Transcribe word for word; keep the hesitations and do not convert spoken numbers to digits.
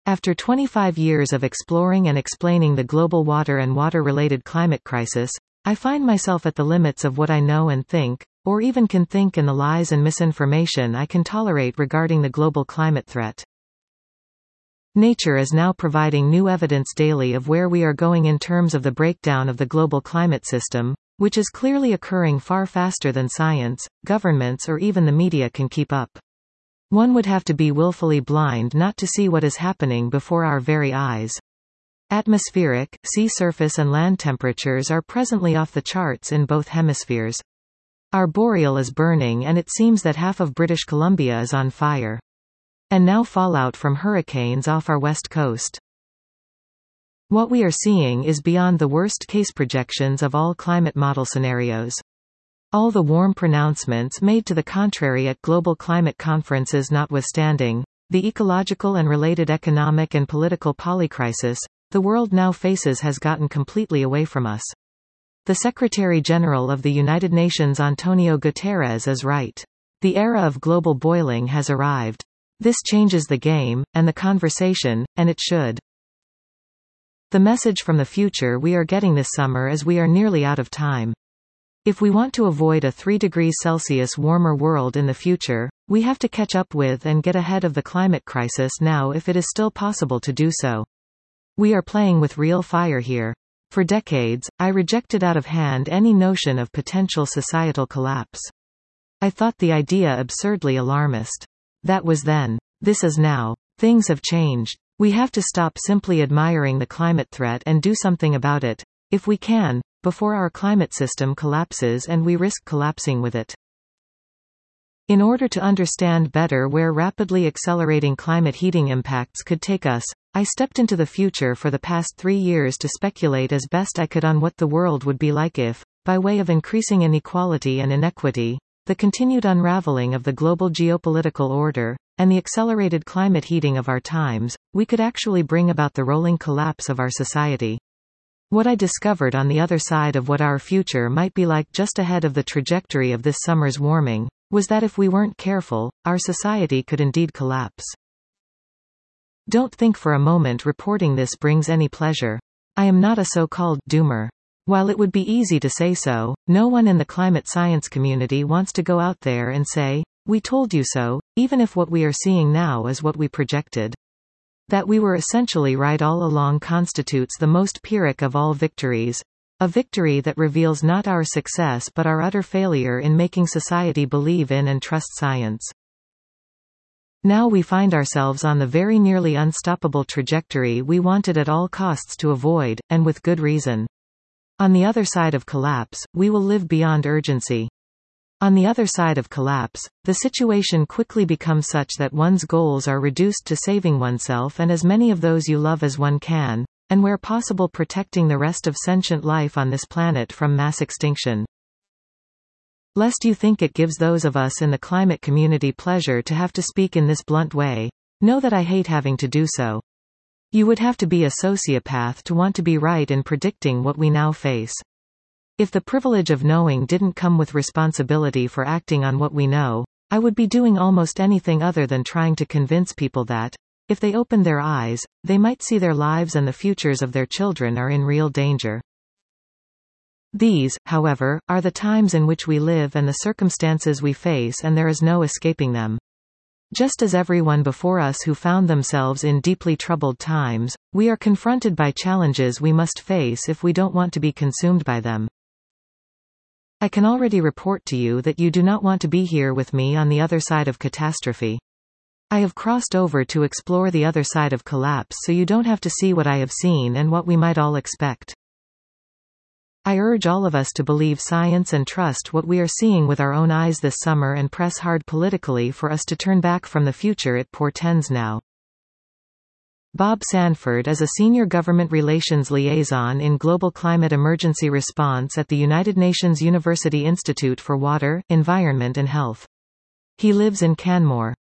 After twenty-five years of exploring and explaining the global water and water-related climate crisis, I find myself at the limits of what I know and think, or even can think, in the lies and misinformation I can tolerate regarding the global climate threat. Nature is now providing new evidence daily of where we are going in terms of the breakdown of the global climate system, which is clearly occurring far faster than science, governments or even the media can keep up. One would have to be willfully blind not to see what is happening before our very eyes. Atmospheric, sea surface and land temperatures are presently off the charts in both hemispheres. Our boreal is burning and it seems that half of British Columbia is on fire. And now fallout from hurricanes off our west coast. What we are seeing is beyond the worst-case projections of all climate model scenarios. All the warm pronouncements made to the contrary at global climate conferences notwithstanding, the ecological and related economic and political polycrisis the world now faces has gotten completely away from us. The Secretary-General of the United Nations Antonio Guterres is right. The era of global boiling has arrived. This changes the game, and the conversation, and it should. The message from the future we are getting this summer is we are nearly out of time. If we want to avoid a three degrees Celsius warmer world in the future, we have to catch up with and get ahead of the climate crisis now if it is still possible to do so. We are playing with real fire here. For decades, I rejected out of hand any notion of potential societal collapse. I thought the idea absurdly alarmist. That was then. This is now. Things have changed. We have to stop simply admiring the climate threat and do something about it, if we can, before our climate system collapses and we risk collapsing with it. In order to understand better where rapidly accelerating climate heating impacts could take us, I stepped into the future for the past three years to speculate as best I could on what the world would be like if, by way of increasing inequality and inequity, the continued unraveling of the global geopolitical order, and the accelerated climate heating of our times, we could actually bring about the rolling collapse of our society. What I discovered on the other side of what our future might be like just ahead of the trajectory of this summer's warming, was that if we weren't careful, our society could indeed collapse. Don't think for a moment reporting this brings any pleasure. I am not a so-called doomer. While it would be easy to say so, no one in the climate science community wants to go out there and say, "We told you so," even if what we are seeing now is what we projected. That we were essentially right all along constitutes the most Pyrrhic of all victories. A victory that reveals not our success but our utter failure in making society believe in and trust science. Now we find ourselves on the very nearly unstoppable trajectory we wanted at all costs to avoid, and with good reason. On the other side of collapse, we will live beyond urgency. On the other side of collapse, the situation quickly becomes such that one's goals are reduced to saving oneself and as many of those you love as one can, and where possible protecting the rest of sentient life on this planet from mass extinction. Lest you think it gives those of us in the climate community pleasure to have to speak in this blunt way, know that I hate having to do so. You would have to be a sociopath to want to be right in predicting what we now face. If the privilege of knowing didn't come with responsibility for acting on what we know, I would be doing almost anything other than trying to convince people that, if they opened their eyes, they might see their lives and the futures of their children are in real danger. These, however, are the times in which we live and the circumstances we face, and there is no escaping them. Just as everyone before us who found themselves in deeply troubled times, we are confronted by challenges we must face if we don't want to be consumed by them. I can already report to you that you do not want to be here with me on the other side of catastrophe. I have crossed over to explore the other side of collapse so you don't have to see what I have seen and what we might all expect. I urge all of us to believe science and trust what we are seeing with our own eyes this summer and press hard politically for us to turn back from the future it portends now. Bob Sanford is a senior government relations liaison in Global Climate Emergency Response at the United Nations University Institute for Water, Environment and Health. He lives in Canmore.